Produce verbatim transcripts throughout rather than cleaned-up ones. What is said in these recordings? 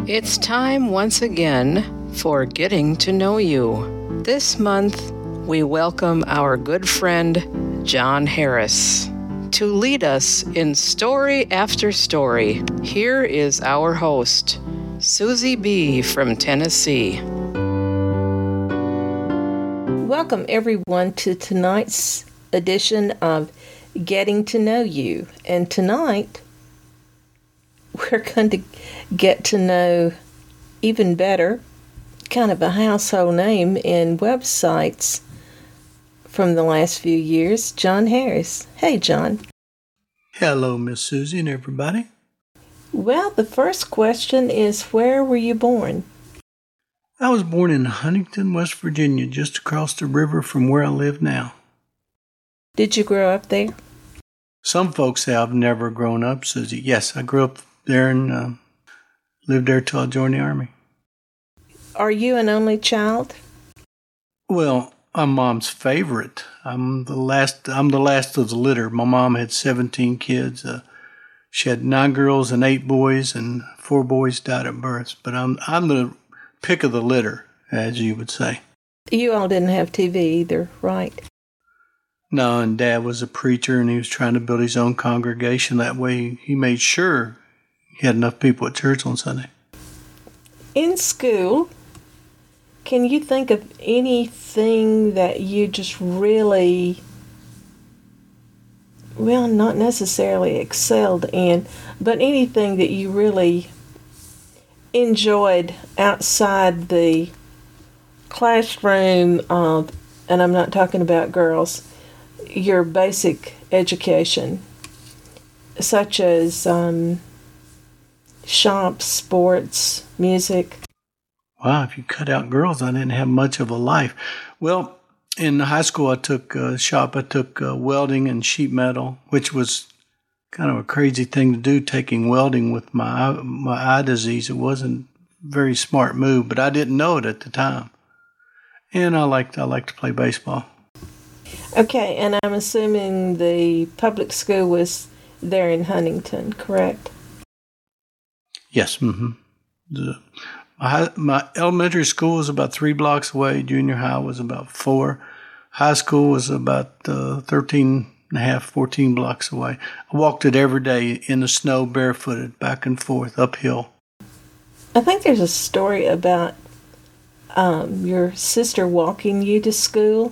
It's time once again for Getting to Know You. This month, we welcome our good friend, John Harris. To lead us in story after story, here is our host, Susie B. from Tennessee. Welcome, everyone, to tonight's edition of Getting to Know You. And tonight, we're going to get to know even better, kind of a household name in websites from the last few years, John Harris. Hey, John. Hello, Miss Susie and everybody. Well, the first question is, where were you born? I was born in Huntington, West Virginia, just across the river from where I live now. Did you grow up there? Some folks say I've never grown up, Susie. Yes, I grew up there and uh, lived there till I joined the Army. Are you an only child? Well, I'm Mom's favorite. I'm the last. I'm the last of the litter. My mom had seventeen kids. Uh, she had nine girls and eight boys, and four boys died at birth. But I'm I'm the pick of the litter, as you would say. You all didn't have T V either, right? No, and Dad was a preacher, and he was trying to build his own congregation. That way, he made sure he had enough people at church on Sunday. In school, can you think of anything that you just really, well, not necessarily excelled in, but anything that you really enjoyed outside the classroom of, and I'm not talking about girls, your basic education, such as um, shops, sports, music? Wow, if you cut out girls, I didn't have much of a life. Well, in high school, I took uh, shop. I took uh, welding and sheet metal, which was kind of a crazy thing to do, taking welding with my my eye disease. It wasn't a very smart move, but I didn't know it at the time. And I liked I liked to play baseball. Okay, and I'm assuming the public school was there in Huntington, correct? Yes. Mm-hmm. The, my, my elementary school was about three blocks away. Junior high was about four. High school was about uh, thirteen and a half, fourteen blocks away. I walked it every day in the snow, barefooted, back and forth, uphill. I think there's a story about um, your sister walking you to school.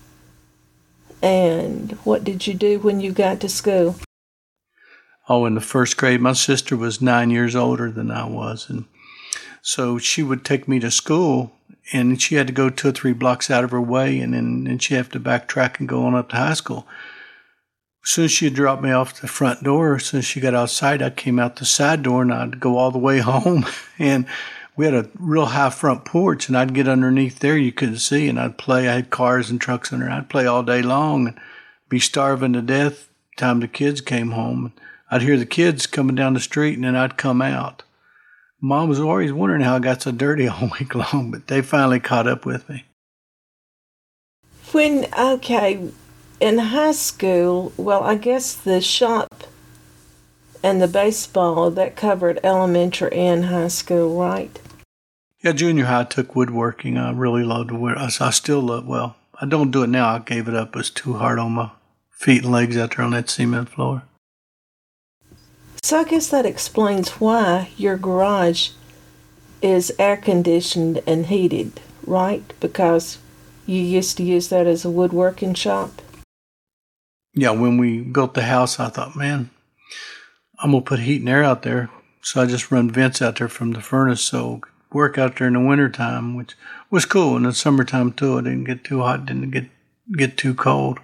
And what did you do when you got to school? Oh, in the first grade, my sister was nine years older than I was. And so she would take me to school, and she had to go two or three blocks out of her way, and then and she'd have to backtrack and go on up to high school. As soon as she'd drop me off the front door, as soon as she got outside, I came out the side door, and I'd go all the way home. And we had a real high front porch, and I'd get underneath there. You couldn't see, and I'd play. I had cars and trucks under. I'd play all day long and be starving to death by the time the kids came home. I'd hear the kids coming down the street, and then I'd come out. Mom was always wondering how I got so dirty all week long, but they finally caught up with me. When, okay, in high school, well, I guess the shop and the baseball, that covered elementary and high school, right? Yeah, junior high I took woodworking. I really loved wood. I, I still love, well, I don't do it now. I gave it up. It was too hard on my feet and legs out there on that cement floor. So I guess that explains why your garage is air-conditioned and heated, right? Because you used to use that as a woodworking shop? Yeah, when we built the house, I thought, man, I'm going to put heat and air out there. So I just run vents out there from the furnace, so work out there in the wintertime, which was cool. In the summertime, too, it didn't get too hot, didn't get get too cold.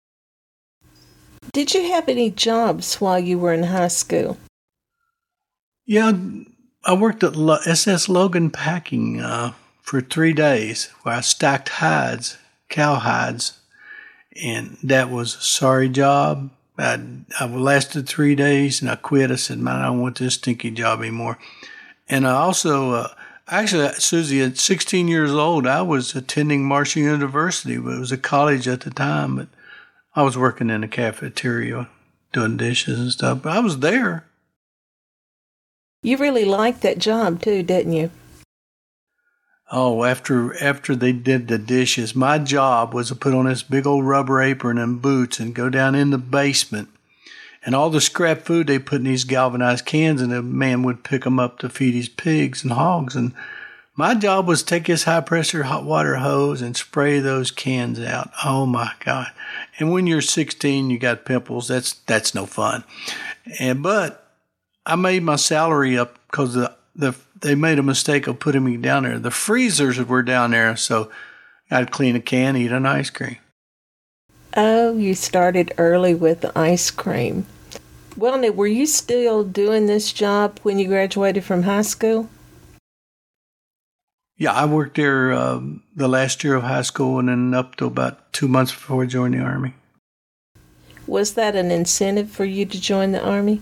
Did you have any jobs while you were in high school? Yeah, I worked at S S Logan Packing uh, for three days, where I stacked hides, cow hides, and that was a sorry job. I, I lasted three days, and I quit. I said, man, I don't want this stinky job anymore. And I also, uh, actually, Susie, at sixteen years old, I was attending Marshall University. It was a college at the time, but I was working in a cafeteria doing dishes and stuff. But I was there. You really liked that job too, didn't you? Oh, after after they did the dishes, my job was to put on this big old rubber apron and boots and go down in the basement. And all the scrap food they put in these galvanized cans, and the man would pick them up to feed his pigs and hogs. And my job was to take this high-pressure hot water hose and spray those cans out. Oh, my God. And when you're sixteen, you got pimples. That's that's no fun. And But I made my salary up because the, the they made a mistake of putting me down there. The freezers were down there, so I'd clean a can, eat an ice cream. Oh, you started early with the ice cream. Well, now, were you still doing this job when you graduated from high school? Yeah, I worked there um, the last year of high school and then up to about two months before I joined the Army. Was that an incentive for you to join the Army?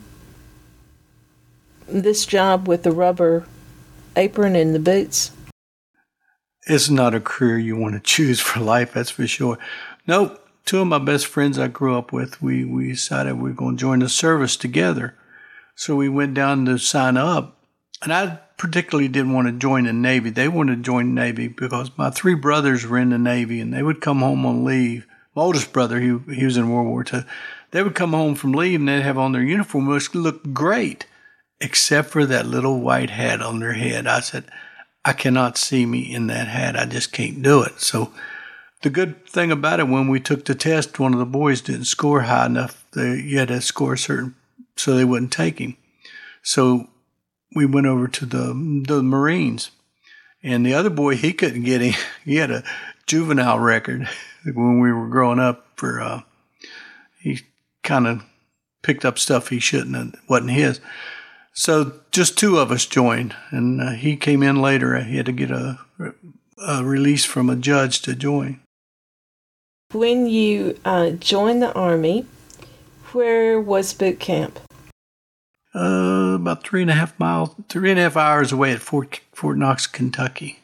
This job with the rubber apron and the boots? It's not a career you want to choose for life, that's for sure. Nope. Two of my best friends I grew up with, we, we decided we were going to join the service together. So we went down to sign up. And I particularly didn't want to join the Navy. They wanted to join the Navy because my three brothers were in the Navy and they would come home on leave. My oldest brother, he, he was in World War Two. They would come home from leave and they'd have on their uniform, which looked great, except for that little white hat on their head. I said, I cannot see me in that hat. I just can't do it. So the good thing about it, when we took the test, one of the boys didn't score high enough. They, you had to score a certain, so they wouldn't take him. So we went over to the the Marines, and the other boy, he couldn't get him. He had a juvenile record when we were growing up. For uh, he kind of picked up stuff he shouldn't have, wasn't his. So just two of us joined, and uh, he came in later. He had to get a, a release from a judge to join. When you uh, joined the Army, where was boot camp? Uh, about three and a half miles, three and a half hours away at Fort Fort Knox, Kentucky.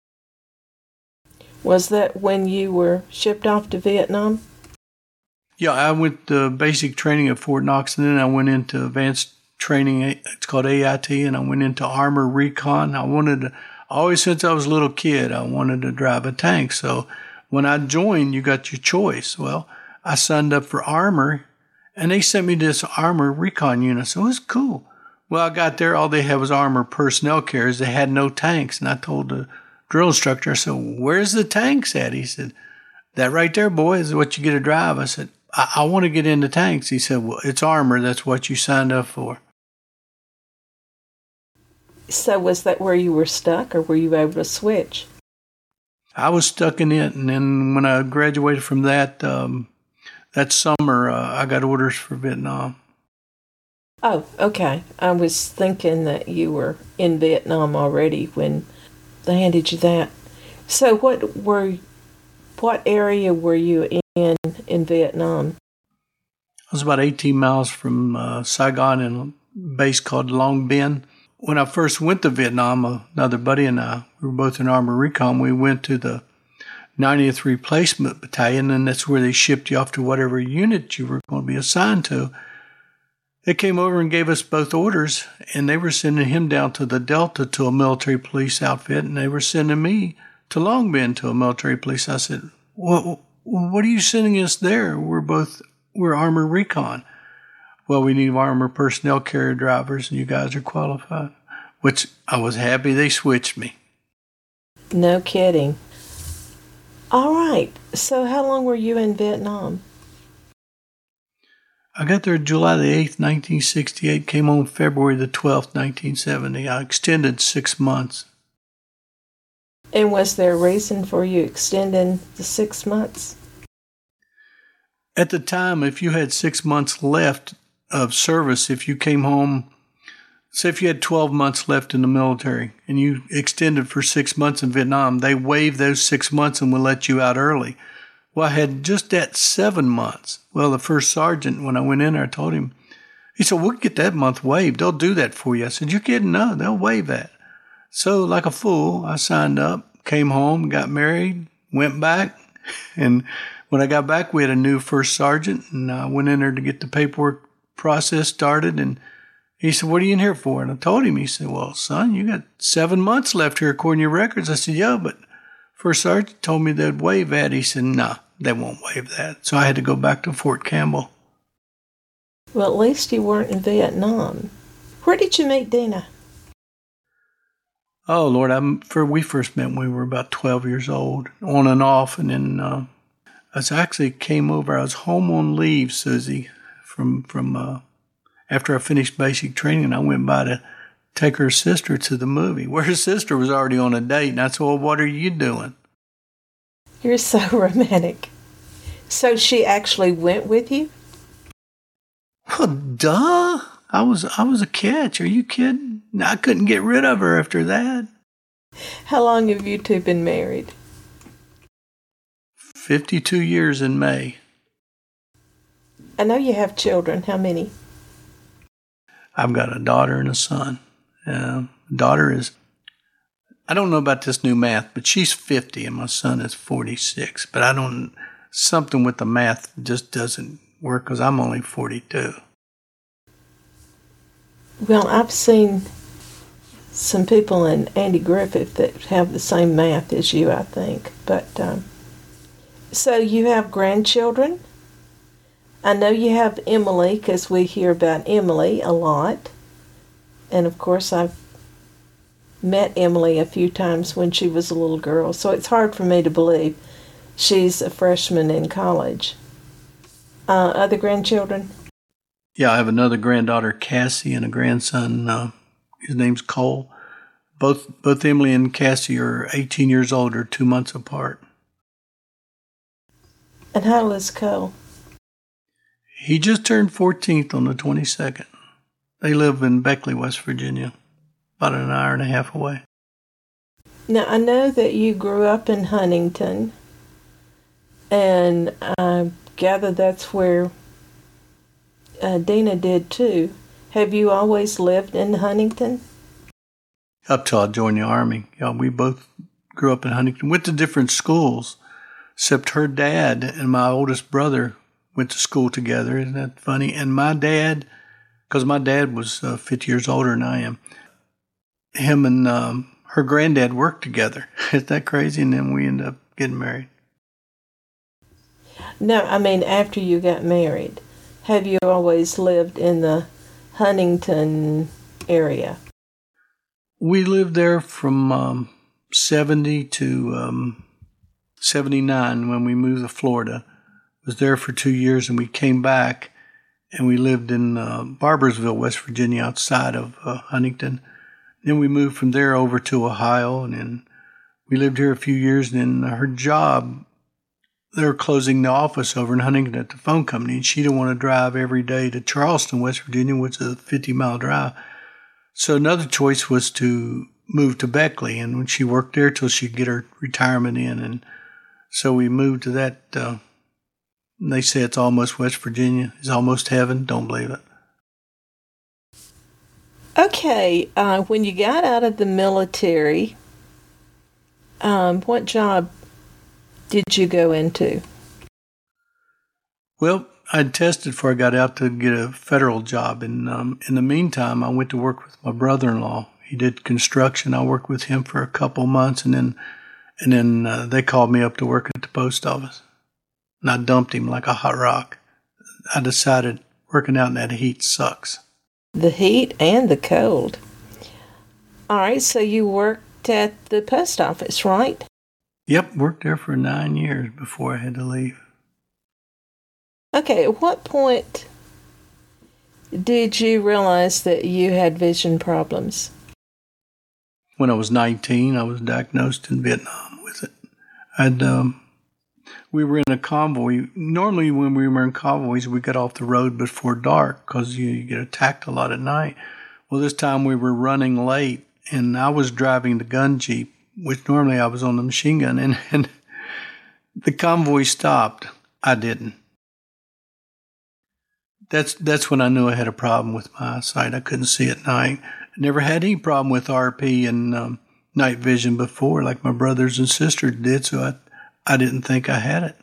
Was that when you were shipped off to Vietnam? Yeah, I went to basic training at Fort Knox, and then I went into advanced training. It's called A I T, and I went into armor recon. I wanted to, always since I was a little kid, I wanted to drive a tank. So when I joined, you got your choice. Well, I signed up for armor, and they sent me to this armor recon unit. So it was cool. Well, I got there, all they had was armor personnel carriers. They had no tanks. And I told the drill instructor, I said, where's the tanks at? He said, that right there, boy, is what you get to drive. I said, I, I want to get into tanks. He said, well, it's armor. That's what you signed up for. So was that where you were stuck, or were you able to switch? I was stuck in it. And then when I graduated from that, um, that summer, uh, I got orders for Vietnam. Oh, okay. I was thinking that you were in Vietnam already when they handed you that. So what were, what area were you in in Vietnam? I was about eighteen miles from uh, Saigon in a base called Long Binh. When I first went to Vietnam, another buddy and I, we were both in Armor Recon, we went to the ninetieth Replacement Battalion, and that's where they shipped you off to whatever unit you were going to be assigned to. They came over and gave us both orders, and they were sending him down to the Delta to a military police outfit, and they were sending me to Long Binh to a military police. I said, well, what are you sending us there? We're both, we're Armor Recon. Well, we need armor personnel carrier drivers, and you guys are qualified, which I was happy they switched me. No kidding. All right. So how long were you in Vietnam? I got there July the eighth, nineteen sixty-eight, came home February the twelfth, nineteen seventy. I extended six months. And was there a reason for you extending the six months? At the time, if you had six months left of service, if you came home, say if you had twelve months left in the military and you extended for six months in Vietnam, they waived those six months and would let you out early. Well, I had just that seven months. Well, the first sergeant, when I went in there, I told him, he said, we'll get that month waived. They'll do that for you. I said, you're kidding? No, they'll waive that. So like a fool, I signed up, came home, got married, went back. And when I got back, we had a new first sergeant, and I went in there to get the paperwork process started, and He said, what are you in here for? And I told him. He said, well, son, you got seven months left here according to your records. I said, yeah, but First Sergeant told me they'd waive that. He said, no, they won't waive that. So I had to go back to Fort Campbell. Well, at least you weren't in Vietnam. Where did you meet Dina? Oh, Lord, I'm, for, we first met when we were about twelve years old, on and off. And then uh, I was actually came over. I was home on leave, Susie, from, from uh, after I finished basic training. I went by to take her sister to the movie, where her sister was already on a date. And I said, well, what are you doing? You're so romantic. So she actually went with you? Well, duh. I was I was a catch. Are you kidding? I couldn't get rid of her after that. How long have you two been married? fifty-two years in May. I know you have children. How many? I've got a daughter and a son. Uh, daughter is, I don't know about this new math, but she's fifty and my son is forty-six. But I don't, something with the math just doesn't work because I'm only forty-two. Well, I've seen some people in Andy Griffith that have the same math as you, I think. But, um, so you have grandchildren? I know you have Emily, because we hear about Emily a lot. And, of course, I've met Emily a few times when she was a little girl, so it's hard for me to believe she's a freshman in college. Uh, other grandchildren? Yeah, I have another granddaughter, Cassie, and a grandson. Uh, his name's Cole. Both both Emily and Cassie are eighteen years old, or two months apart. And how old is Cole? He just turned fourteenth on the twenty-second. They live in Beckley, West Virginia, about an hour and a half away. Now, I know that you grew up in Huntington, and I gather that's where uh, Dina did too. Have you always lived in Huntington? Up till I joined the Army. Yeah, we both grew up in Huntington, went to different schools, except her dad and my oldest brother went to school together. Isn't that funny? And my dad, because my dad was uh, fifty years older than I am, him and um, her granddad worked together. Isn't that crazy? And then we ended up getting married. No, I mean after you got married. Have you always lived in the Huntington area? We lived there from um, seventy to um, seventy-nine when we moved to Florida. Was there for two years, and we came back, and we lived in uh, Barboursville, West Virginia, outside of uh, Huntington. Then we moved from there over to Ohio, and then we lived here a few years. And then her job, they were closing the office over in Huntington at the phone company, and she didn't want to drive every day to Charleston, West Virginia, which is a fifty-mile drive. So another choice was to move to Beckley, and when she worked there till she'd get her retirement in. And so we moved to that. Uh, they say it's almost West Virginia. It's almost heaven. Don't believe it. Okay, uh, when you got out of the military, um, what job did you go into? Well, I tested before I got out to get a federal job. And um, in the meantime, I went to work with my brother-in-law. He did construction. I worked with him for a couple months, and then and then uh, they called me up to work at the post office. And I dumped him like a hot rock. I decided working out in that heat sucks. The heat and the cold. All right, so you worked at the post office, right? Yep, worked there for nine years before I had to leave. Okay, at what point did you realize that you had vision problems? When I was nineteen, I was diagnosed in Vietnam with it. I'd, um, we were in a convoy. Normally when we were in convoys, we got off the road before dark because you, you get attacked a lot at night. Well, this time we were running late, and I was driving the gun jeep, which normally I was on the machine gun, and, and the convoy stopped. I didn't. That's that's when I knew I had a problem with my eyesight. I couldn't see at night. I never had any problem with R P and um, night vision before, like my brothers and sisters did, so I, I didn't think I had it.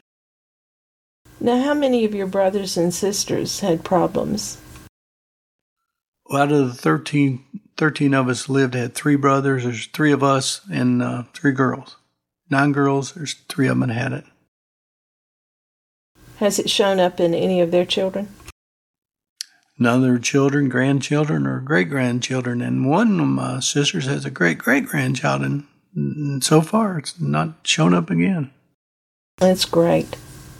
Now, how many of your brothers and sisters had problems? out of the thirteen, thirteen of us lived, had three brothers. There's three of us and uh, three girls. Nine girls, there's three of them that had it. Has it shown up in any of their children? None of their children, grandchildren, or great-grandchildren. And one of my sisters has a great-great-grandchild, and, and so far it's not shown up again. That's great.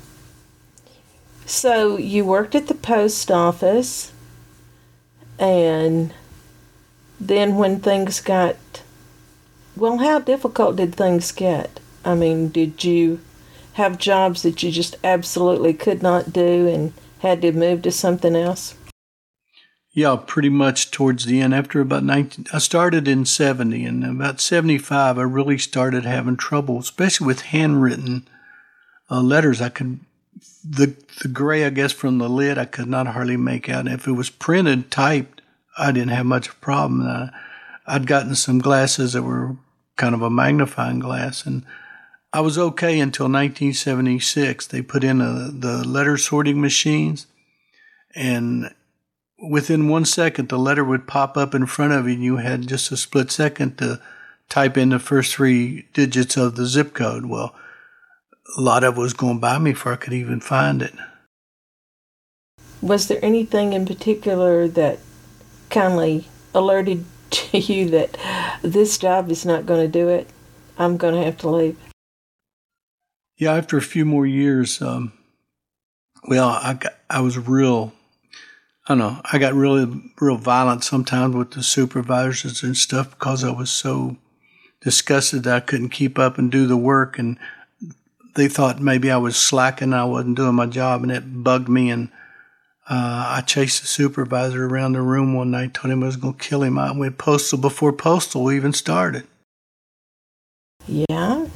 So you worked at the post office, and then when things got, well, how difficult did things get? I mean, did you have jobs that you just absolutely could not do and had to move to something else? Yeah, pretty much towards the end. After about nineteen, I started in seventy, and about seventy-five, I really started having trouble, especially with handwritten uh, letters. I could, the the gray, I guess, from the lid, I could not hardly make out. If it was printed, typed, I didn't have much of a problem. Uh, I'd gotten some glasses that were kind of a magnifying glass, and I was okay until nineteen seventy-six. They put in a, the letter sorting machines, and within one second, the letter would pop up in front of you, and you had just a split second to type in the first three digits of the zip code. Well, a lot of it was going by me before I could even find it. Was there anything in particular that kindly alerted to you that this job is not going to do it? I'm going to have to leave. Yeah, after a few more years, um, well, I got, I was real, I don't know, I got really, real violent sometimes with the supervisors and stuff because I was so disgusted that I couldn't keep up and do the work, and they thought maybe I was slacking, I wasn't doing my job, and it bugged me, and uh, I chased the supervisor around the room one night, told him I was going to kill him. I went postal before postal even started. Yeah.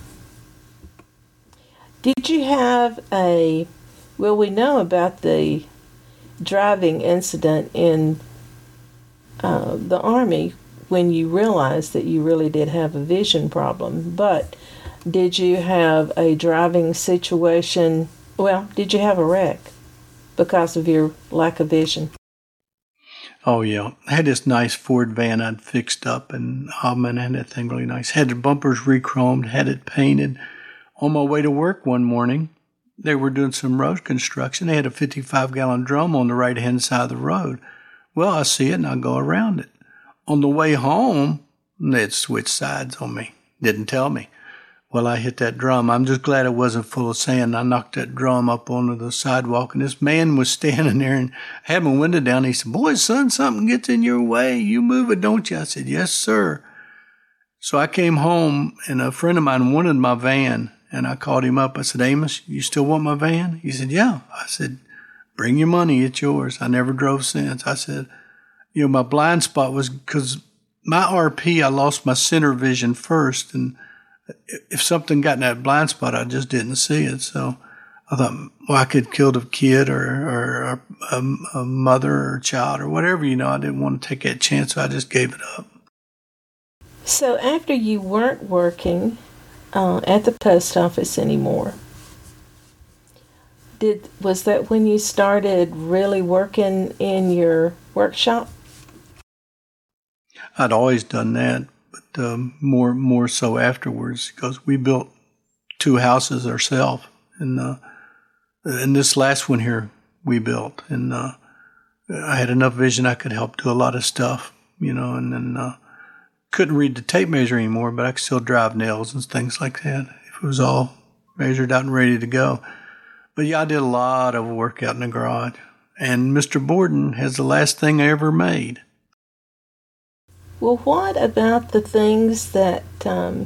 Did you have a, well, we know about the driving incident in uh, the Army when you realized that you really did have a vision problem, but did you have a driving situation, well, did you have a wreck because of your lack of vision? Oh, yeah. I had this nice Ford van I'd fixed up, and oh, man, I had that thing really nice. Had the bumpers re-chromed, had it painted. On my way to work one morning, they were doing some road construction. They had a fifty-five gallon drum on the right-hand side of the road. Well, I see it, and I go around it. On the way home, they'd switched sides on me. Didn't tell me. Well, I hit that drum. I'm just glad it wasn't full of sand. I knocked that drum up onto the sidewalk, and this man was standing there, and I had my window down. He said, "Boy, son, something gets in your way. You move it, don't you?" I said, "Yes, sir." So I came home, and a friend of mine wanted my van, and I called him up. I said, "Amos, you still want my van?" He said, "Yeah." I said, "Bring your money. It's yours." I never drove since. I said, you know, my blind spot was because my R P, I lost my center vision first, and if something got in that blind spot, I just didn't see it. So I thought, well, I could kill a kid or, or a, a mother or a child or whatever, you know. I didn't want to take that chance, so I just gave it up. So after you weren't working uh, at the post office anymore, did was that when you started really working in your workshop? I'd always done that. Um, more more so afterwards, because we built two houses ourselves, and uh, and this last one here we built, and uh, I had enough vision I could help do a lot of stuff, you know, and then uh, couldn't read the tape measure anymore, but I could still drive nails and things like that if it was all measured out and ready to go. But yeah, I did a lot of work out in the garage, and Mister Borden has the last thing I ever made. Well, what about the things that um,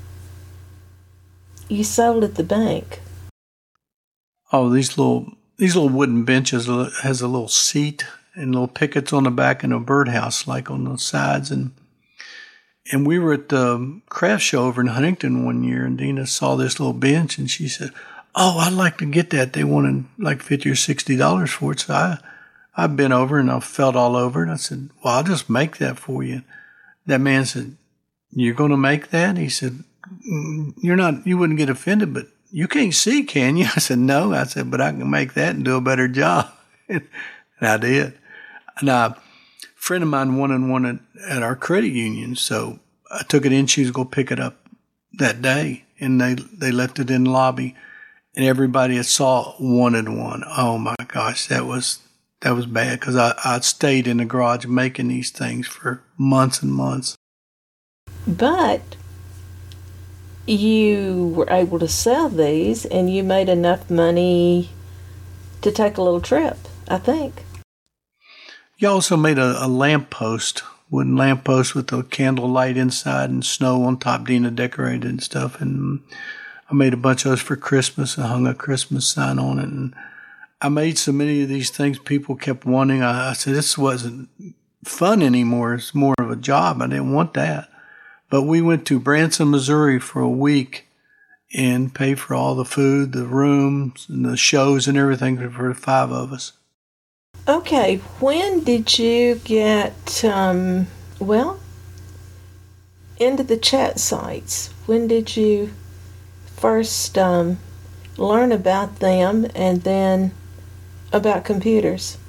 you sold at the bank? Oh, these little these little wooden benches has a little seat and little pickets on the back and a birdhouse like on the sides, and and we were at the craft show over in Huntington one year, and Dina saw this little bench, and she said, "Oh, I'd like to get that." They wanted like fifty or sixty dollars for it, so I I bent over and I felt all over it. I said, "Well, I'll just make that for you." That man said, "You're going to make that?" He said, "You're not, you wouldn't get offended, but you can't see, can you?" I said, "No." I said, "But I can make that and do a better job." And I did. And I, friend of mine wanted one at, at our credit union, so I took it in. She was going to pick it up that day, and they they left it in the lobby, and everybody that saw it wanted one. Oh my gosh, that was that was bad because I I stayed in the garage making these things for months and months. But you were able to sell these, and you made enough money to take a little trip, I think. You also made a, a lamp post. Wooden lamppost with a candle light inside and snow on top. Dina decorated and stuff. And I made a bunch of those for Christmas and hung a Christmas sign on it. And I made so many of these things people kept wanting. I, I said, this wasn't fun anymore. It's more of a job. I didn't want that. But we went to Branson, Missouri for a week and paid for all the food, the rooms, and the shows and everything for the five of us. Okay, when did you get, um, well, into the chat sites? When did you first um, learn about them and then about computers?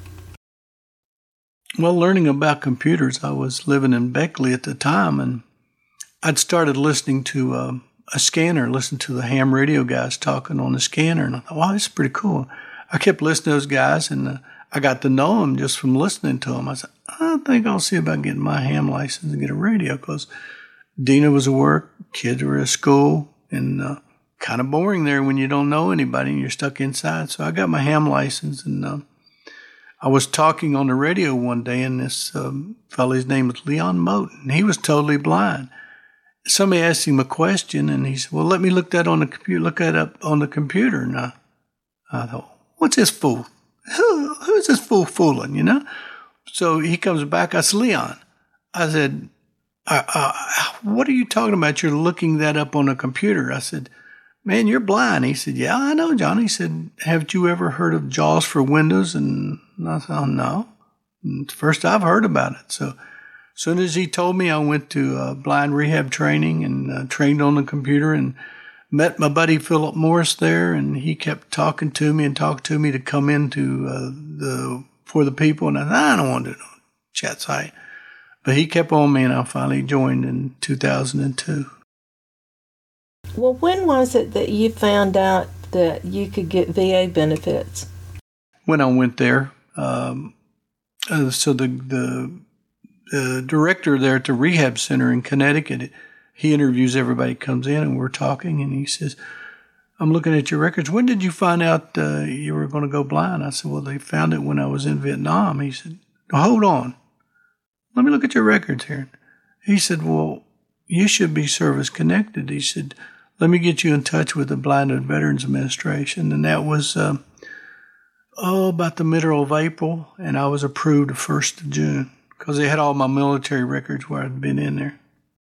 Well, learning about computers, I was living in Beckley at the time, and I'd started listening to uh, a scanner, listening to the ham radio guys talking on the scanner, and I thought, wow, this is pretty cool. I kept listening to those guys, and uh, I got to know them just from listening to them. I said, I think I'll see about getting my ham license and get a radio because Dina was at work, kids were at school, and uh, kind of boring there when you don't know anybody and you're stuck inside. So I got my ham license, and uh, I was talking on the radio one day, and this um, fellow's name was Leon Moten. He was totally blind. Somebody asked him a question, and he said, well, let me look that on the computer, look that up on the computer. And I, I thought, what's this fool? Who, who's this fool fooling, you know? So he comes back. I said, Leon, I said, uh, uh, what are you talking about? You're looking that up on a computer. I said, man, you're blind. He said, yeah, I know, John. He said, haven't you ever heard of JAWS for Windows? And I said, oh, no. And it's the first I've heard about it. So as soon as he told me, I went to uh, blind rehab training and uh, trained on the computer and met my buddy Philip Morris there, and he kept talking to me and talking to me to come into uh, the For the People, and I said, I don't want to do no chat site. But he kept on me, and I finally joined in two thousand two. Well, when was it that you found out that you could get V A benefits? When I went there, um, uh, so the, the the director there at the rehab center in Connecticut, he interviews everybody comes in, and we're talking, and he says, I'm looking at your records. When did you find out uh, you were going to go blind? I said, well, they found it when I was in Vietnam. He said, hold on. Let me look at your records here. He said, well, you should be service connected. He said, let me get you in touch with the Blind and Veterans Administration. And that was, um, oh, about the middle of April, and I was approved the first of June because they had all my military records where I'd been in there.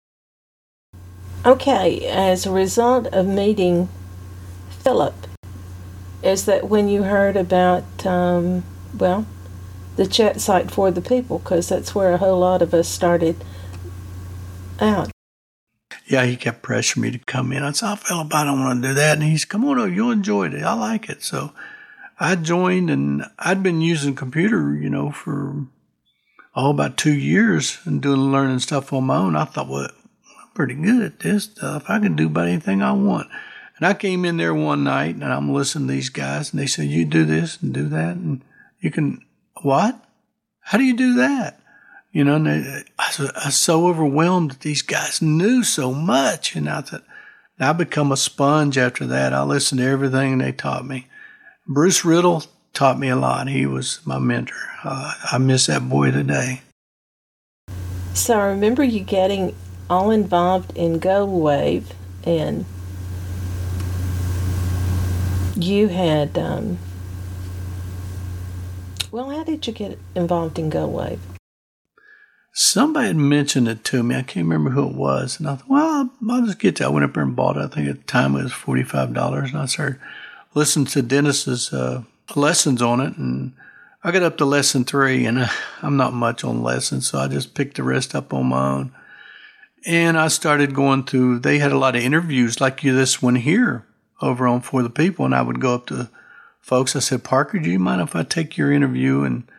Okay, as a result of meeting Philip, is that when you heard about, um, well, the chat site For the People, because that's where a whole lot of us started out. Yeah, he kept pressuring me to come in. I said, oh, Philip, I don't want to do that. And he said, come on over, you'll enjoy it. I like it. So I joined, and I'd been using computer, you know, for all about two years and doing learning stuff on my own. I thought, well, pretty good at this stuff. I can do about anything I want. And I came in there one night, and I'm listening to these guys, and they said, you do this and do that, and you can, what? How do you do that? You know, and they, I, was, I was so overwhelmed that these guys knew so much, and I thought, I become a sponge after that. I listened to everything they taught me. Bruce Riddle taught me a lot. He was my mentor. Uh, I miss that boy today. So I remember you getting all involved in GoldWave, and you had, um, well, how did you get involved in GoldWave? Somebody had mentioned it to me. I can't remember who it was. And I thought, well, I'll, I'll just get that. I went up there and bought it. I think at the time it was forty-five dollars. And I started listening to Dennis's uh, lessons on it. And I got up to lesson three, and I, I'm not much on lessons, so I just picked the rest up on my own. And I started going through, they had a lot of interviews like you, this one here over on For the People. And I would go up to folks. I said, Parker, do you mind if I take your interview? And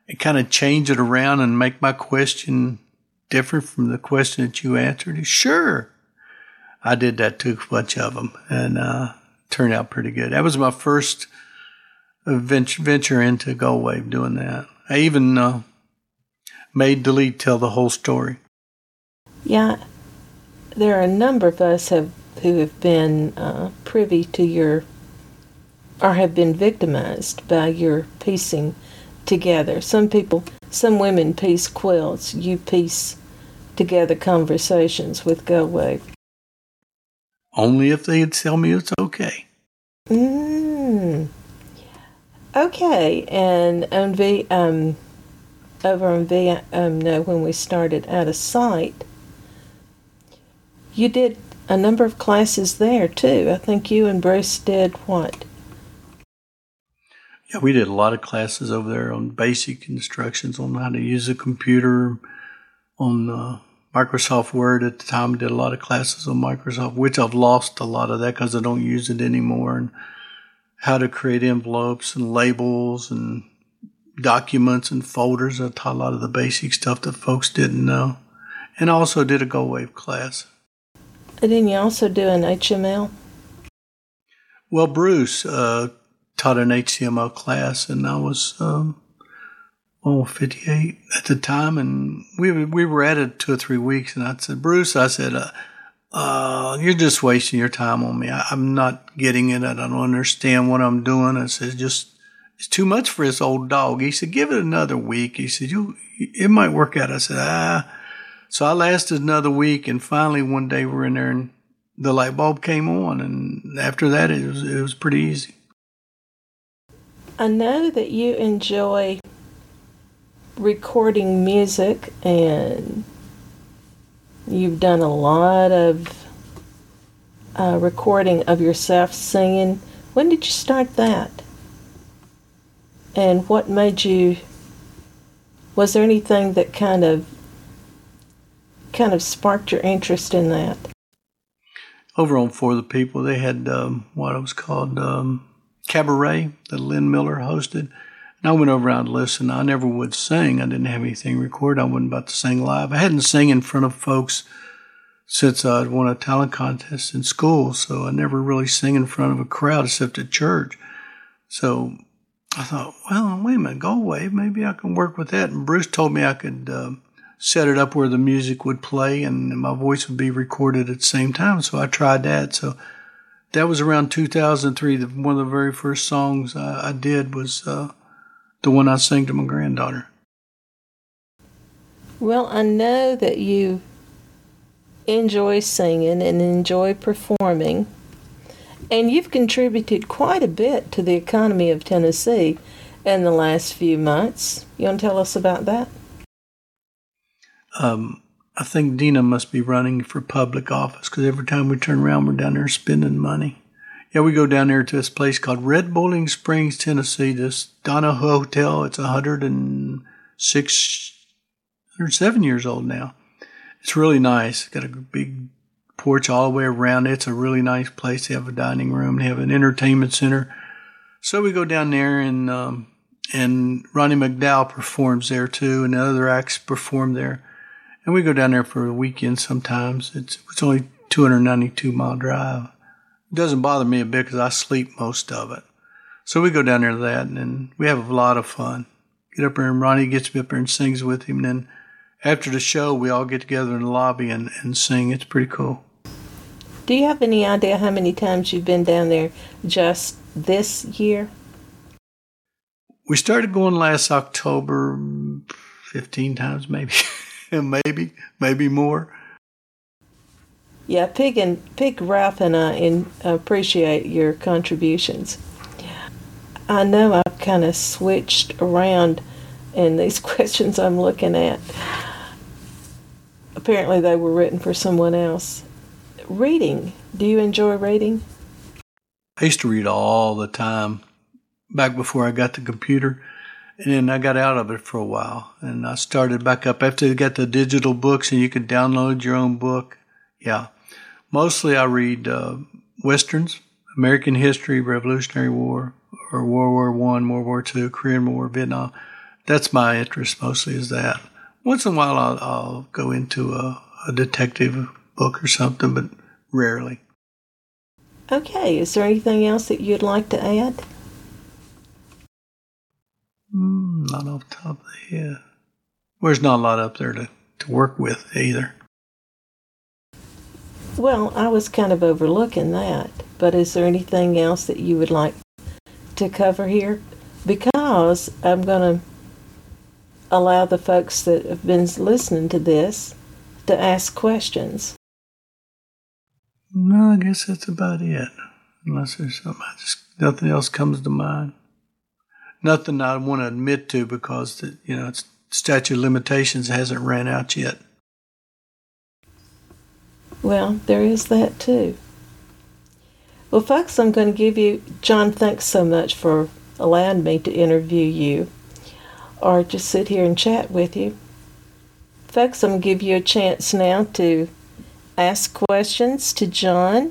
and kind of change it around and make my question different from the question that you answered? Sure. I did that to a bunch of them, and uh, turned out pretty good. That was my first venture, venture into Gold Wave doing that. I even uh, made Delete tell the whole story. Yeah, there are a number of us have who have been uh, privy to your, or have been victimized by your piecing together. Some people, some women piece quilts. You piece together conversations with Gold Wave. Only if they tell me it's okay. Mm. Okay, and on V, um, over on V, um, no, when we started Out of Sight, you did a number of classes there too. I think you and Bruce did what? Yeah, we did a lot of classes over there on basic instructions on how to use a computer, on uh, Microsoft Word. At the time, I did a lot of classes on Microsoft, which I've lost a lot of that because I don't use it anymore, and how to create envelopes and labels and documents and folders. I taught a lot of the basic stuff that folks didn't know. And I also did a Gold Wave class. And then you also do an H T M L? Well, Bruce uh, taught an H T M L class, and I was um, oh, fifty-eight at the time, and we we were at it two or three weeks, and I said, Bruce, I said, uh, uh, you're just wasting your time on me. I, I'm not getting it. I don't understand what I'm doing. I said, just, it's too much for this old dog. He said, give it another week. He said, you, it might work out. I said, ah. So I lasted another week, and finally one day we're in there, and the light bulb came on, and after that it was it was pretty easy. I know that you enjoy recording music, and you've done a lot of uh, recording of yourself singing. When did you start that? And what made you, was there anything that kind of kind of sparked your interest in that? Over on For the People, they had um, what it was called um, Cabaret that Lynn Miller hosted. And I went over and listened. I never would sing. I didn't have anything recorded. I wasn't about to sing live. I hadn't sang in front of folks since I'd won a talent contest in school, so I never really sang in front of a crowd except at church. So I thought, well, wait a minute, Gold Wave, maybe I can work with that. And Bruce told me I could uh, set it up where the music would play and my voice would be recorded at the same time. So I tried that. So that was around two thousand three. One of the very first songs I, I did was uh, the one I sang to my granddaughter. Well, I know that you enjoy singing and enjoy performing, and you've contributed quite a bit to the economy of Tennessee in the last few months. You want to tell us about that? Um, I think Dina must be running for public office because every time we turn around, we're down there spending money. Yeah, we go down there to this place called Red Bowling Springs, Tennessee, this Donna Hotel. It's one hundred six, one hundred seven years old now. It's really nice. It's got a big porch all the way around it. It's a really nice place. They have a dining room. They have an entertainment center. So we go down there, and um, and Ronnie McDowell performs there too, and the other acts perform there. And we go down there for a weekend sometimes. It's it's only two hundred ninety-two mile drive. It doesn't bother me a bit because I sleep most of it. So we go down there to that, and we have a lot of fun. Get up there, and Ronnie gets me up there and sings with him. And then after the show, we all get together in the lobby and, and sing. It's pretty cool. Do you have any idea how many times you've been down there just this year? We started going last October, fifteen times maybe. maybe, maybe more. Yeah, Pig and Pig Ralph and I in, appreciate your contributions. I know I've kind of switched around in these questions I'm looking at. Apparently they were written for someone else. Reading. Do you enjoy reading? I used to read all the time back before I got the computer. And then I got out of it for a while. And I started back up after they got the digital books and you could download your own book. Yeah. Mostly I read uh, Westerns, American history, Revolutionary War, or World War One, World War Two, Korean War, Vietnam. that's my interest mostly is that. Once in a while I'll, I'll go into a, a detective book or something, but rarely. Okay, is there anything else that you'd like to add? Mm, not off the top of the head. Well, there's not a lot up there to, to work with either. Well, I was kind of overlooking that, but is there anything else that you would like to cover here? Because I'm going to allow the folks that have been listening to this to ask questions. No, I guess that's about it. Unless there's something, I just, nothing else comes to mind. Nothing I want to admit to because, the, you know, it's, statute of limitations hasn't ran out yet. Well, there is that too. Well, folks, I'm going to give you, John, thanks so much for allowing me to interview you or just sit here and chat with you. Folks, I'm going to give you a chance now to ask questions to John.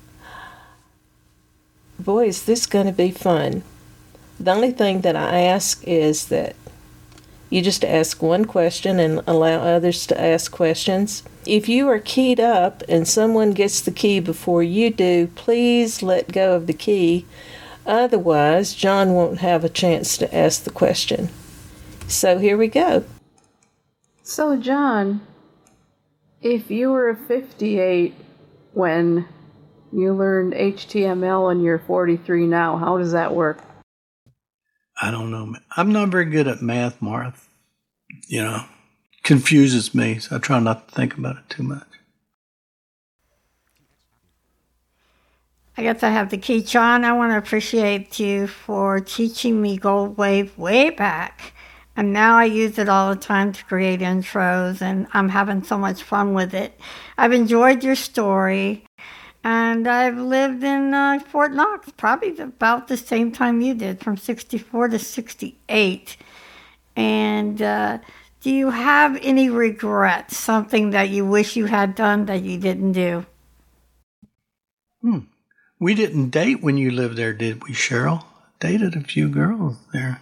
Boy, is this going to be fun. The only thing that I ask is that you just ask one question and allow others to ask questions. If you are keyed up and someone gets the key before you do, please let go of the key. Otherwise, John won't have a chance to ask the question. So here we go. So, John, if you were fifty-eight when you learned H T M L and you're forty-three now, how does that work? I don't know. I'm not very good at math, Martha. You know, confuses me, so I try not to think about it too much. I guess I have the key. John, I want to appreciate you for teaching me Gold Wave way back. And now I use it all the time to create intros, and I'm having so much fun with it. I've enjoyed your story, and I've lived in uh, Fort Knox probably about the same time you did, from sixty-four to sixty-eight. And uh, do you have any regrets, something that you wish you had done that you didn't do? Hmm. We didn't date when you lived there, did we, Cheryl? Dated a few girls there.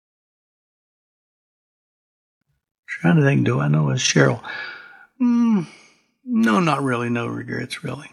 Trying to think, do I know as Cheryl? Mm, no, not really. No regrets, really.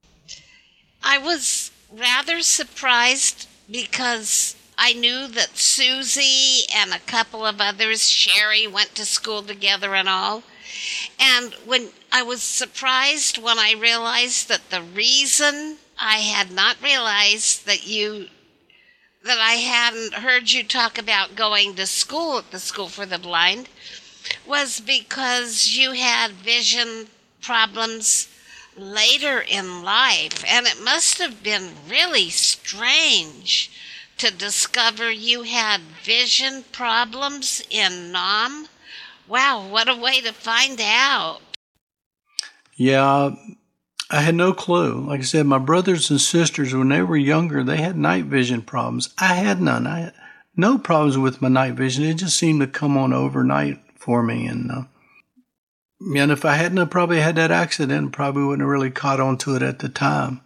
I was rather surprised because I knew that Susie and a couple of others, Sherry, went to school together and all. And when I was surprised when I realized that the reason I had not realized that you, that I hadn't heard you talk about going to school at the School for the Blind was because you had vision problems later in life. And it must have been really strange to discover you had vision problems in Nam. Wow, what a way to find out. Yeah, I had no clue. Like I said, my brothers and sisters, when they were younger, they had night vision problems. I had none. I had no problems with my night vision. It just seemed to come on overnight for me. And uh, and if I hadn't have probably had that accident, probably wouldn't have really caught on to it at the time.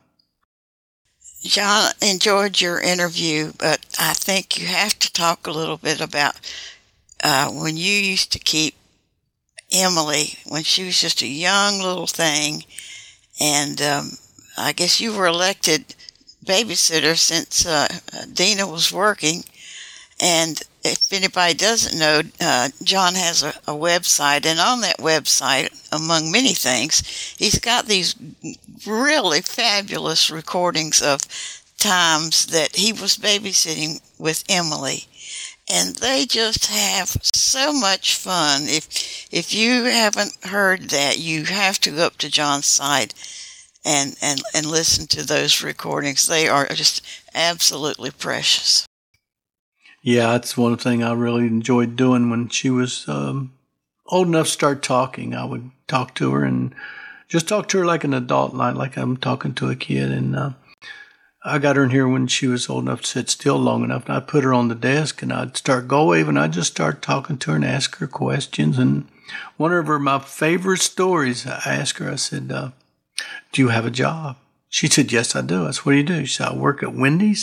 John, enjoyed your interview, but I think you have to talk a little bit about uh, when you used to keep Emily when she was just a young little thing, and um, I guess you were elected babysitter since uh, Dina was working. And if anybody doesn't know, uh, John has a, a website, and on that website, among many things, he's got these really fabulous recordings of times that he was babysitting with Emily. And they just have so much fun. If if you haven't heard that, you have to go up to John's site and, and, and listen to those recordings. They are just absolutely precious. Yeah, that's one thing I really enjoyed doing when she was um, old enough to start talking. I would talk to her and just talk to her like an adult, like, like I'm talking to a kid. And uh, I got her in here when she was old enough to sit still long enough. And I'd put her on the desk and I'd start Gold Wave and I'd just start talking to her and ask her questions. And one of her, my favorite stories, I asked her, I said, uh, do you have a job? She said, yes, I do. I said, what do you do? She said, I work at Wendy's.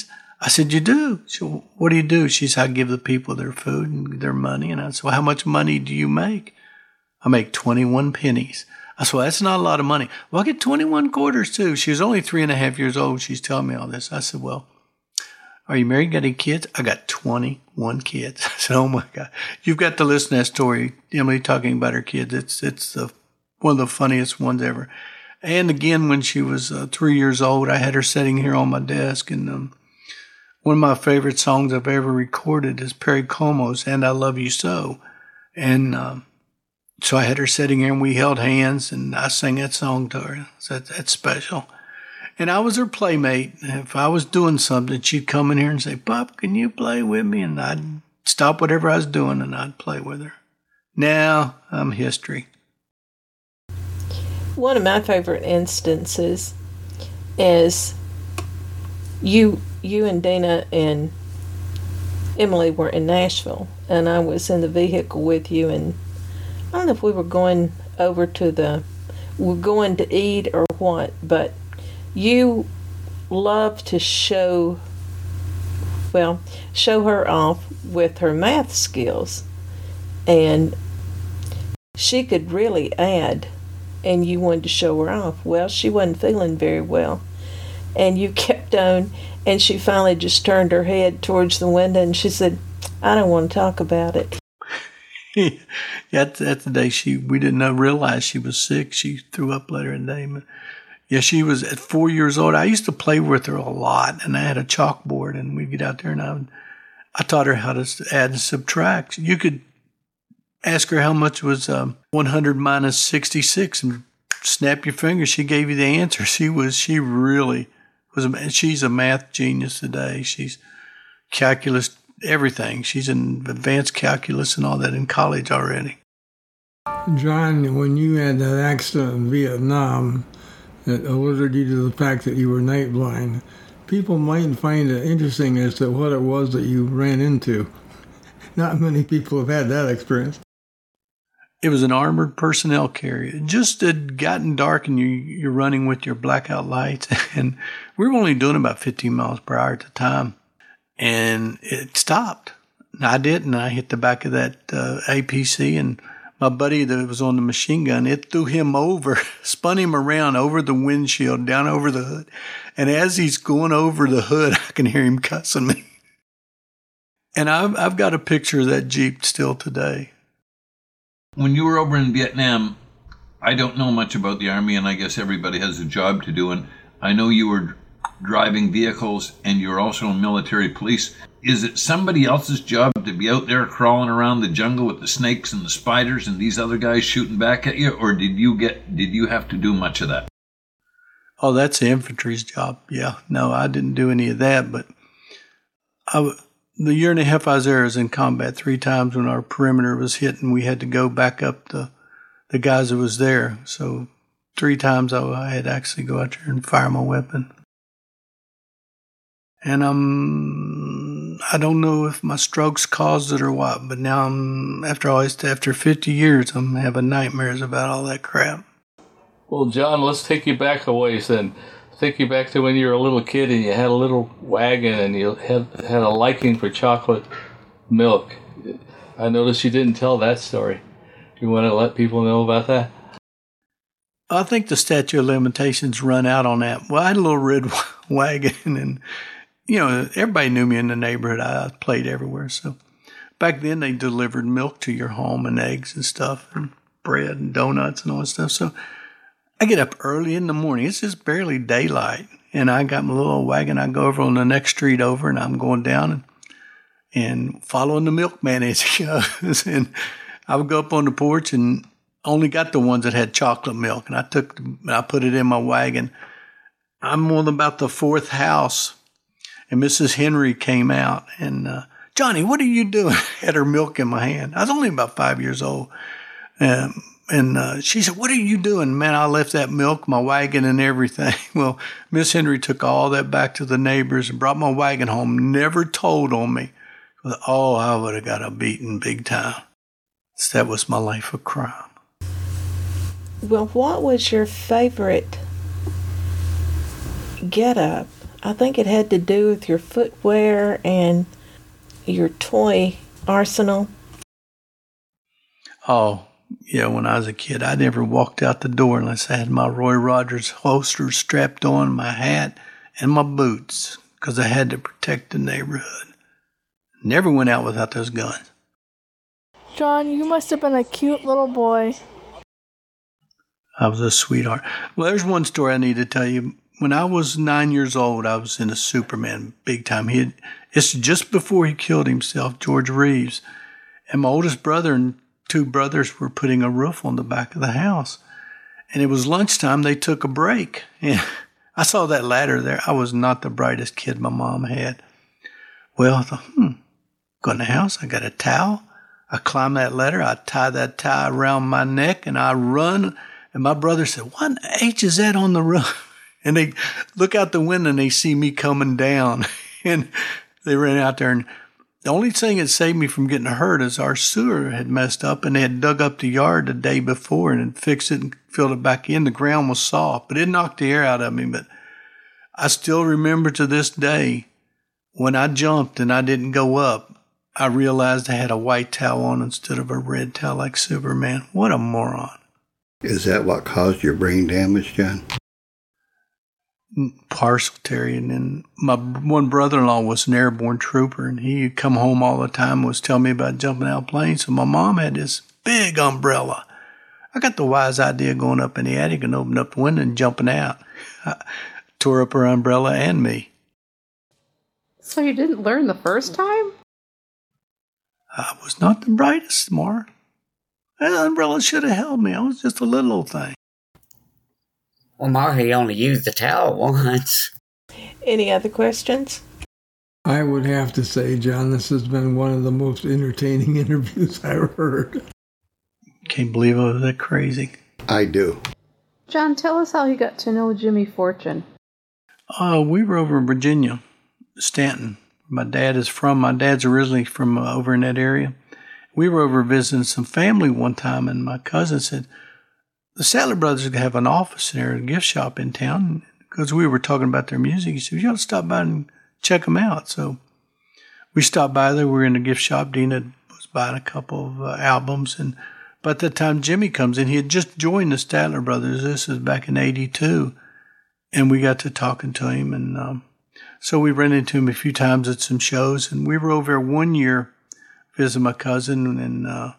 I said, you do? She said, well, what do you do? She said, I give the people their food and their money. And I said, well, how much money do you make? I make twenty-one pennies. I said, well, that's not a lot of money. Well, I get twenty-one quarters too. She was only three and a half years old. She's telling me all this. I said, well, are you married? Got any kids? I got twenty-one kids. I said, oh my God. You've got to listen to that story. Emily talking about her kids. It's, it's the, one of the funniest ones ever. And again, when she was uh, three years old, I had her sitting here on my desk, and um, one of my favorite songs I've ever recorded is Perry Como's And I Love You So. And um, so I had her sitting here and we held hands and I sang that song to her. So that, that's special. And I was her playmate. If I was doing something, she'd come in here and say, Pop, can you play with me? And I'd stop whatever I was doing and I'd play with her. Now I'm history. One of my favorite instances is you you and Dina and Emily were in Nashville, and I was in the vehicle with you, and I don't know if we were going over to the, we were going to eat or what, but you love to show, well, show her off with her math skills, and she could really add, and you wanted to show her off. Well, she wasn't feeling very well, and you kept on, and she finally just turned her head towards the window and she said, I don't want to talk about it. Yeah, that's, that's the day she, we didn't know, realize she was sick. She threw up later in the day. But yeah, she was at four years old. I used to play with her a lot, and I had a chalkboard, and we'd get out there, and I would, I taught her how to add and subtract. You could ask her how much was um, one hundred minus sixty-six, and snap your fingers. She gave you the answer. She was, she really was, a, she's a math genius today. She's calculus, everything. She's in advanced calculus and all that in college already. John, when you had that accident in Vietnam that alerted you to the fact that you were night blind, people might find it interesting as to what it was that you ran into. Not many people have had that experience. It was an armored personnel carrier. It just had gotten dark, and you, you're running with your blackout lights. And we were only doing about fifteen miles per hour at the time. And it stopped. And I didn't. I hit the back of that uh, A P C, and my buddy that was on the machine gun, it threw him over, spun him around over the windshield, down over the hood. And as he's going over the hood, I can hear him cussing me. And I've, I've got a picture of that Jeep still today. When you were over in Vietnam, I don't know much about the Army, and I guess everybody has a job to do. And I know you were driving vehicles, and you're also in military police. Is it somebody else's job to be out there crawling around the jungle with the snakes and the spiders and these other guys shooting back at you, or did you get did you have to do much of that? Oh, that's the infantry's job. Yeah, no, I didn't do any of that. But I, the year and a half I was there, I was in combat three times when our perimeter was hit, and we had to go back up the the guys that was there. So three times I, I had to actually go out there and fire my weapon. And um, I don't know if my strokes caused it or what, but now I'm, after all this, after fifty years, I'm having nightmares about all that crap. Well, John, let's take you back a ways then. Take you back to when you were a little kid and you had a little wagon and you had, had a liking for chocolate milk. I noticed you didn't tell that story. You want to let people know about that? I think the statute of limitations run out on that. Well, I had a little red wagon, and you know, everybody knew me in the neighborhood. I played everywhere. So back then they delivered milk to your home and eggs and stuff and bread and donuts and all that stuff. So I get up early in the morning. It's just barely daylight. And I got my little wagon. I go over on the next street over, and I'm going down and, and following the milkman as he goes. And I would go up on the porch and only got the ones that had chocolate milk. And I took, I put it in my wagon. I'm on about the fourth house. And Missus Henry came out, and uh, Johnny, what are you doing? I had her milk in my hand. I was only about five years old. Um, and uh, she said, what are you doing? Man, I left that milk, my wagon, and everything. Well, Miss Henry took all that back to the neighbors and brought my wagon home, never told on me. Oh, I would have got a beating big time. So that was my life of crime. Well, what was your favorite get-up I think it had to do with your footwear and your toy arsenal. Oh, yeah, when I was a kid, I never walked out the door unless I had my Roy Rogers holster strapped on, my hat, and my boots, because I had to protect the neighborhood. Never went out without those guns. John, you must have been a cute little boy. I was a sweetheart. Well, there's one story I need to tell you. When I was nine years old, I was in a Superman big time. He had, it's just before he killed himself, George Reeves. And my oldest brother and two brothers were putting a roof on the back of the house. And it was lunchtime. They took a break. And I saw that ladder there. I was not the brightest kid my mom had. Well, I thought, hmm, go in the house. I got a towel. I climb that ladder. I tie that tie around my neck, and I run. And my brother said, what H is that on the roof? And they look out the window, and they see me coming down. And they ran out there. And the only thing that saved me from getting hurt is our sewer had messed up, and they had dug up the yard the day before and had fixed it and filled it back in. The ground was soft, but it knocked the air out of me. But I still remember to this day, when I jumped and I didn't go up, I realized I had a white towel on instead of a red towel like Superman. What a moron. Is that what caused your brain damage, John? Partial, Terry. And then my one brother-in-law was an airborne trooper, and he'd come home all the time and was telling me about jumping out of planes. So my mom had this big umbrella. I got the wise idea going up in the attic and opening up the window and jumping out. I tore up her umbrella and me. So you didn't learn the first time? I was not the brightest, Mar. That umbrella should have held me. I was just a little old thing. Well, Ma, he only used the towel once. Any other questions? I would have to say, John, this has been one of the most entertaining interviews I've heard. Can't believe I was that crazy. I do. John, tell us how you got to know Jimmy Fortune. Uh, we were over in Virginia, Stanton. My dad is from, my dad's originally from uh, over in that area. We were over visiting some family one time, and my cousin said, the Sattler Brothers have an office there, a gift shop in town, because we were talking about their music. He said, you ought to stop by and check them out. So we stopped by there. We were in the gift shop. Dina was buying a couple of uh, albums. And by the time Jimmy comes in, he had just joined the Statler Brothers. This is back in eighty-two. And we got to talking to him. And um, so we ran into him a few times at some shows. And we were over there one year visiting my cousin. And uh,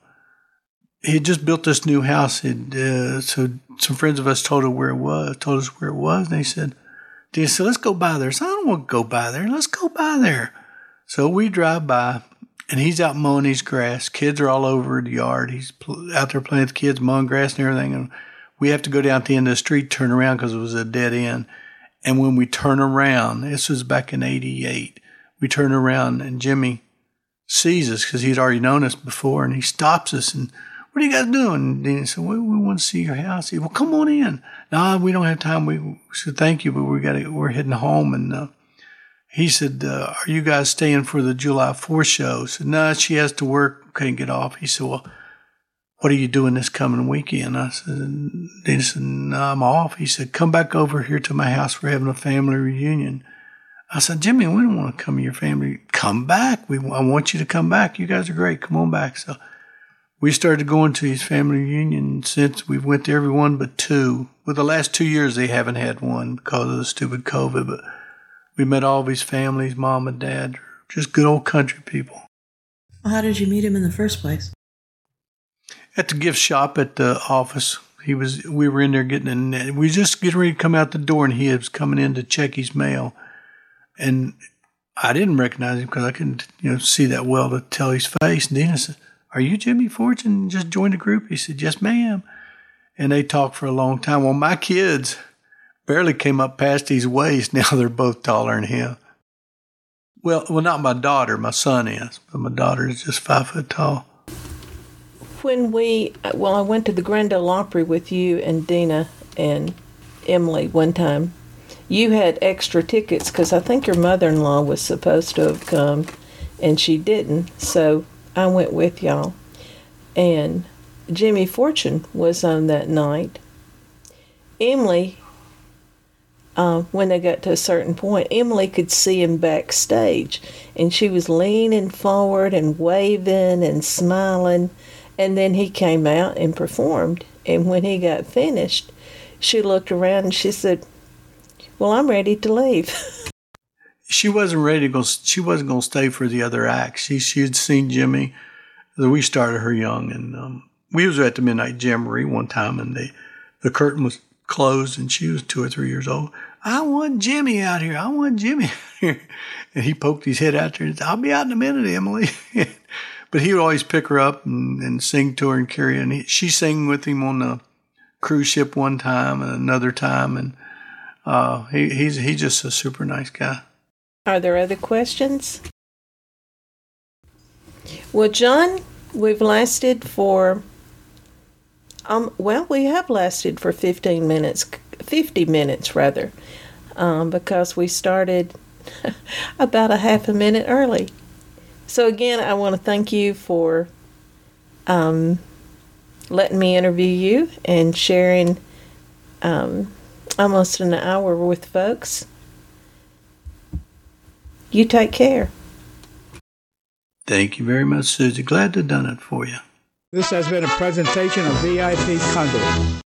he had just built this new house. He'd, uh, so some friends of us told, her where it was, told us where it was. And they said, Dina said, let's go by there. So I don't want to go by there. Let's go by there. So we drive by, and he's out mowing his grass. Kids are all over the yard. He's pl- out there playing with the kids, mowing grass and everything. And we have to go down at the end of the street, turn around because it was a dead end. And when we turn around, this was back in eighty-eight, we turn around, and Jimmy sees us because he'd already known us before, and he stops us and, what are you guys doing? And Dina said, well, we want to see your house. He said, well, come on in. No, we don't have time. We said, thank you, but we got we're heading home. And uh, he said, uh, are you guys staying for the July fourth show? I said, no, she has to work, couldn't get off. He said, well, what are you doing this coming weekend? I said, Dina said, no, I'm off. He said, come back over here to my house. We're having a family reunion. I said, Jimmy, we don't want to come to your family. Come back. We I want you to come back. You guys are great. Come on back. So we started going to his family reunion since. We've went to every one but two. Well, the last two years they haven't had one because of the stupid COVID, but we met all of his families, mom and dad, just good old country people. How did you meet him in the first place? At the gift shop at the office. He was. We were in there getting in. We just getting ready to come out the door, and he was coming in to check his mail. And I didn't recognize him because I couldn't, you know, see that well to tell his face. And Dina said, are you Jimmy Fortune? Just joined the group? He said, yes, ma'am. And they talked for a long time. Well, my kids barely came up past his waist. Now they're both taller than him. Well, well, not my daughter. My son is. But my daughter is just five foot tall. When we, well, I went to the Grand Ole Opry with you and Dina and Emily one time. You had extra tickets because I think your mother-in-law was supposed to have come, and she didn't. So I went with y'all. And Jimmy Fortune was on that night. Emily uh, when they got to a certain point, Emily could see him backstage, and she was leaning forward and waving and smiling, and then he came out and performed. And when he got finished, she looked around and she said, "Well, I'm ready to leave." She wasn't ready to go. She wasn't going to stay for the other act. She she had seen Jimmy. We started her young, and um, we was at the Midnight Jamboree one time, and they, the curtain was closed, and she was two or three years old. "I want Jimmy out here. I want Jimmy out here." And he poked his head out there and said, "I'll be out in a minute, Emily." But he would always pick her up and, and sing to her and carry her. And he, she sang with him on the cruise ship one time and another time. And uh, he, he's he's just a super nice guy. Are there other questions? Well, John, we've lasted for, um, well, we have lasted for fifteen minutes, fifty minutes rather, um, because we started about a half a minute early. So again, I want to thank you for um, letting me interview you and sharing um, almost an hour with folks. You take care. Thank you very much, Susie. Glad to have done it for you. This has been a presentation of V I P Conduit.